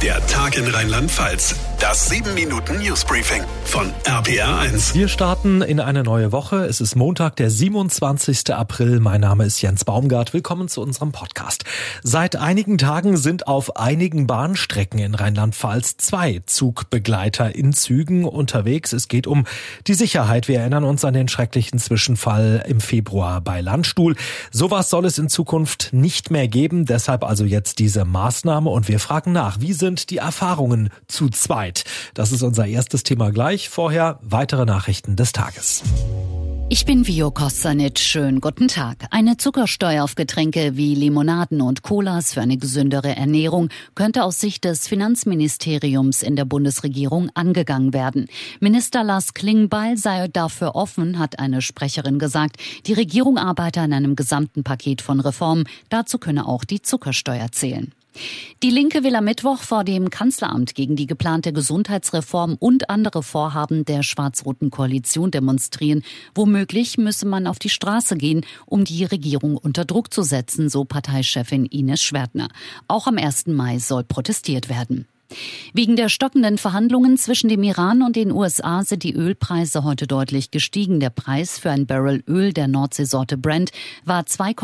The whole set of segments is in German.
Der Tag in Rheinland-Pfalz. Das 7-Minuten-Newsbriefing von RPR1. Wir starten in eine neue Woche. Es ist Montag, der 27. April. Mein Name ist Jens Baumgart. Willkommen zu unserem Podcast. Seit einigen Tagen sind auf einigen Bahnstrecken in Rheinland-Pfalz 2 Zugbegleiter in Zügen unterwegs. Es geht um die Sicherheit. Wir erinnern uns an den schrecklichen Zwischenfall im Februar bei Landstuhl. Sowas soll es in Zukunft nicht mehr geben. Deshalb also jetzt diese Maßnahme. Und wir fragen nach, wie sind die Erfahrungen zu zweit? Das ist unser erstes Thema gleich. Vorher weitere Nachrichten des Tages. Ich bin Vio Kostanic. Schönen guten Tag. Eine Zuckersteuer auf Getränke wie Limonaden und Colas für eine gesündere Ernährung könnte aus Sicht des Finanzministeriums in der Bundesregierung angegangen werden. Minister Lars Klingbeil sei dafür offen, hat eine Sprecherin gesagt. Die Regierung arbeite an einem gesamten Paket von Reformen. Dazu könne auch die Zuckersteuer zählen. Die Linke will am Mittwoch vor dem Kanzleramt gegen die geplante Gesundheitsreform und andere Vorhaben der schwarz-roten Koalition demonstrieren. Womöglich müsse man auf die Straße gehen, um die Regierung unter Druck zu setzen, so Parteichefin Ines Schwertner. Auch am 1. Mai soll protestiert werden. Wegen der stockenden Verhandlungen zwischen dem Iran und den USA sind die Ölpreise heute deutlich gestiegen. Der Preis für ein Barrel Öl der Nordseesorte Brent war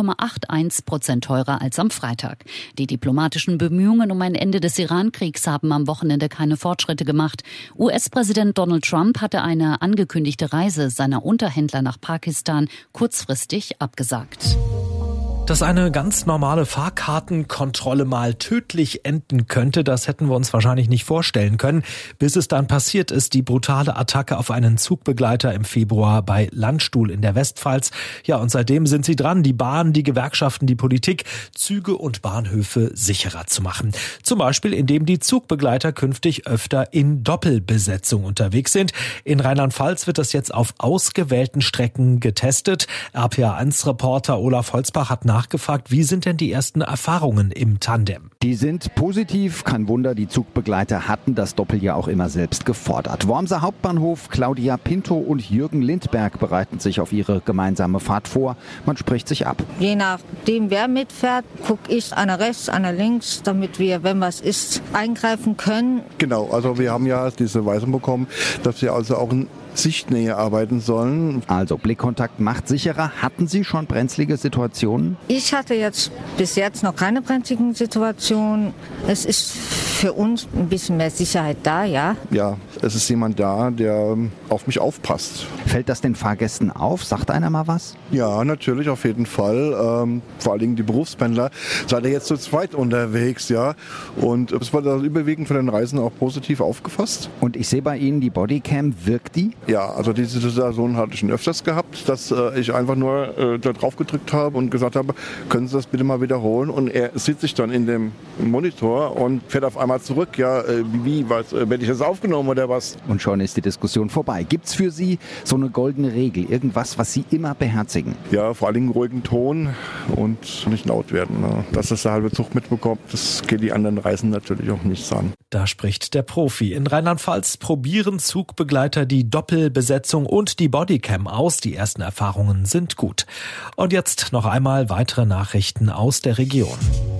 2,81% teurer als am Freitag. Die diplomatischen Bemühungen um ein Ende des Iran-Kriegs haben am Wochenende keine Fortschritte gemacht. US-Präsident Donald Trump hatte eine angekündigte Reise seiner Unterhändler nach Pakistan kurzfristig abgesagt. Dass eine ganz normale Fahrkartenkontrolle mal tödlich enden könnte, das hätten wir uns wahrscheinlich nicht vorstellen können, bis es dann passiert ist, die brutale Attacke auf einen Zugbegleiter im Februar bei Landstuhl in der Westpfalz. Ja, und seitdem sind sie dran, die Bahn, die Gewerkschaften, die Politik, Züge und Bahnhöfe sicherer zu machen. Zum Beispiel, indem die Zugbegleiter künftig öfter in Doppelbesetzung unterwegs sind. In Rheinland-Pfalz wird das jetzt auf ausgewählten Strecken getestet. RPR1-Reporter Olaf Holzbach hat nachgefragt, wie sind denn die ersten Erfahrungen im Tandem? Die sind positiv. Kein Wunder, die Zugbegleiter hatten das Doppel ja auch immer selbst gefordert. Wormser Hauptbahnhof, Claudia Pinto und Jürgen Lindberg bereiten sich auf ihre gemeinsame Fahrt vor. Man spricht sich ab. Je nachdem, wer mitfährt, gucke ich einer rechts, einer links, damit wir, wenn was ist, eingreifen können. Genau, also wir haben ja diese Weisung bekommen, dass wir also auch in Sichtnähe arbeiten sollen. Also Blickkontakt macht sicherer. Hatten Sie schon brenzlige Situationen? Ich hatte jetzt bis jetzt noch keine brenzligen Situationen. Es ist für uns ein bisschen mehr Sicherheit da, ja. Ja, es ist jemand da, der auf mich aufpasst. Fällt das den Fahrgästen auf? Sagt einer mal was? Ja, natürlich, auf jeden Fall. Vor allen Dingen die Berufspendler. Seid ihr jetzt zu zweit unterwegs, ja. Und es war das überwiegend von den Reisen auch positiv aufgefasst. Und ich sehe bei Ihnen die Bodycam. Wirkt die? Ja, also diese Situation hatte ich schon öfters gehabt, dass ich einfach nur da drauf gedrückt habe und gesagt habe, können Sie das bitte mal wiederholen? Und er sieht sich dann in dem Monitor und fährt auf einmal zurück. Ja, werde ich das aufgenommen oder was? Und schon ist die Diskussion vorbei. Gibt's für Sie so eine goldene Regel? Irgendwas, was Sie immer beherzigen? Ja, vor allen Dingen ruhigen Ton und nicht laut werden. Ne? Dass das der halbe Zug mitbekommt, das geht die anderen Reisen natürlich auch nichts an. Da spricht der Profi. In Rheinland-Pfalz probieren Zugbegleiter die Doppelbesetzung und die Bodycam aus. Die ersten Erfahrungen sind gut. Und jetzt noch einmal weitere Nachrichten aus der Region.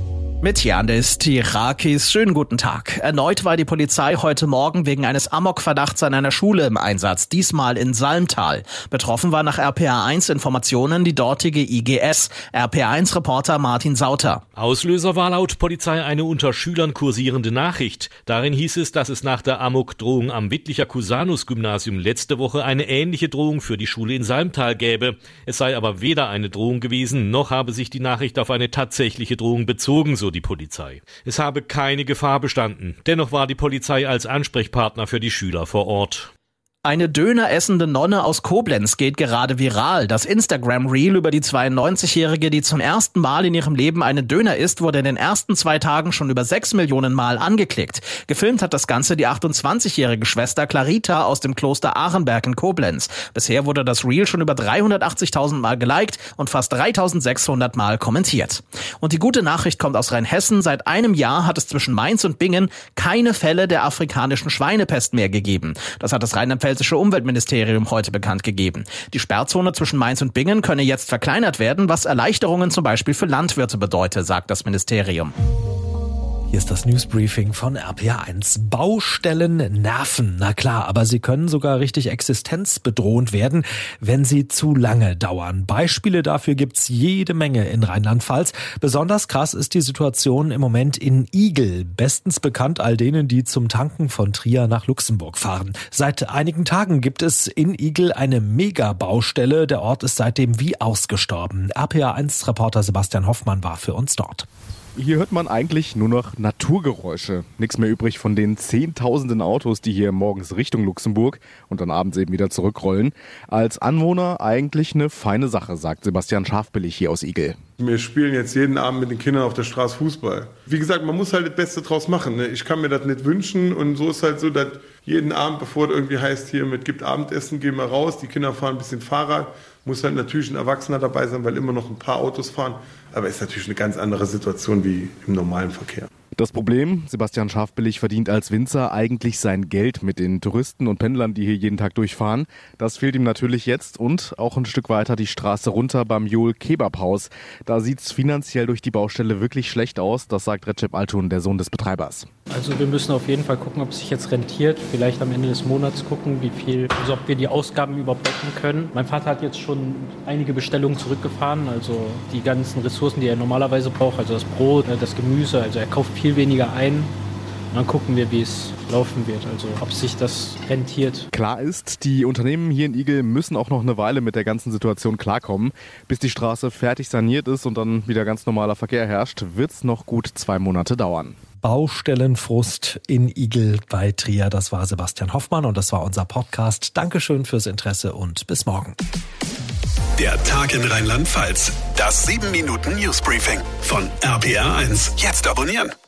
Mit Janis Tirakis, schönen guten Tag. Erneut war die Polizei heute Morgen wegen eines Amokverdachts an einer Schule im Einsatz, diesmal in Salmtal. Betroffen war nach RPR1 Informationen die dortige IGS. RPR1-Reporter Martin Sauter. Auslöser war laut Polizei eine unter Schülern kursierende Nachricht. Darin hieß es, dass es nach der Amok-Drohung am Wittlicher Cusanus-Gymnasium letzte Woche eine ähnliche Drohung für die Schule in Salmtal gäbe. Es sei aber weder eine Drohung gewesen, noch habe sich die Nachricht auf eine tatsächliche Drohung bezogen, so die Polizei. Es habe keine Gefahr bestanden. Dennoch war die Polizei als Ansprechpartner für die Schüler vor Ort. Eine döneressende Nonne aus Koblenz geht gerade viral. Das Instagram-Reel über die 92-Jährige, die zum ersten Mal in ihrem Leben einen Döner isst, wurde in den ersten 2 Tagen schon über 6 Millionen Mal angeklickt. Gefilmt hat das Ganze die 28-jährige Schwester Clarita aus dem Kloster Arenberg in Koblenz. Bisher wurde das Reel schon über 380.000 Mal geliked und fast 3.600 Mal kommentiert. Und die gute Nachricht kommt aus Rheinhessen. Seit einem Jahr hat es zwischen Mainz und Bingen keine Fälle der afrikanischen Schweinepest mehr gegeben. Das hat das Rheinland-Pfälzische Umweltministerium heute bekannt gegeben. Die Sperrzone zwischen Mainz und Bingen könne jetzt verkleinert werden, was Erleichterungen zum Beispiel für Landwirte bedeute, sagt das Ministerium. Hier ist das Newsbriefing von RPA1. Baustellen nerven, na klar, aber sie können sogar richtig existenzbedrohend werden, wenn sie zu lange dauern. Beispiele dafür gibt's jede Menge in Rheinland-Pfalz. Besonders krass ist die Situation im Moment in Igl, bestens bekannt all denen, die zum Tanken von Trier nach Luxemburg fahren. Seit einigen Tagen gibt es in Igl eine Mega-Baustelle. Der Ort ist seitdem wie ausgestorben. RPA1-Reporter Sebastian Hoffmann war für uns dort. Hier hört man eigentlich nur noch Naturgeräusche. Nichts mehr übrig von den Zehntausenden Autos, die hier morgens Richtung Luxemburg und dann abends eben wieder zurückrollen. Als Anwohner eigentlich eine feine Sache, sagt Sebastian Schafbillig hier aus Igl. Wir spielen jetzt jeden Abend mit den Kindern auf der Straße Fußball. Wie gesagt, man muss halt das Beste draus machen. Ne? Ich kann mir das nicht wünschen und so ist halt so, dass jeden Abend, bevor es irgendwie heißt, hier mit gibt Abendessen, gehen wir raus, die Kinder fahren ein bisschen Fahrrad, muss halt natürlich ein Erwachsener dabei sein, weil immer noch ein paar Autos fahren. Aber ist natürlich eine ganz andere Situation wie im normalen Verkehr. Das Problem, Sebastian Schafbillig verdient als Winzer eigentlich sein Geld mit den Touristen und Pendlern, die hier jeden Tag durchfahren. Das fehlt ihm natürlich jetzt und auch ein Stück weiter die Straße runter beim Jol Kebabhaus. Da sieht's finanziell durch die Baustelle wirklich schlecht aus, das sagt Recep Altun, der Sohn des Betreibers. Also wir müssen auf jeden Fall gucken, ob es sich jetzt rentiert. Vielleicht am Ende des Monats gucken, ob wir die Ausgaben überhaupt decken können. Mein Vater hat jetzt schon einige Bestellungen zurückgefahren, also die ganzen Ressourcen, die er normalerweise braucht, also das Brot, das Gemüse, also er kauft viel weniger ein. Und dann gucken wir, wie es laufen wird, also ob sich das rentiert. Klar ist, die Unternehmen hier in Igl müssen auch noch eine Weile mit der ganzen Situation klarkommen. Bis die Straße fertig saniert ist und dann wieder ganz normaler Verkehr herrscht, wird's noch gut 2 Monate dauern. Baustellenfrust in Igl bei Trier. Das war Sebastian Hoffmann und das war unser Podcast. Dankeschön fürs Interesse und bis morgen. Der Tag in Rheinland-Pfalz. Das 7-Minuten-Newsbriefing von RPA1. Jetzt abonnieren.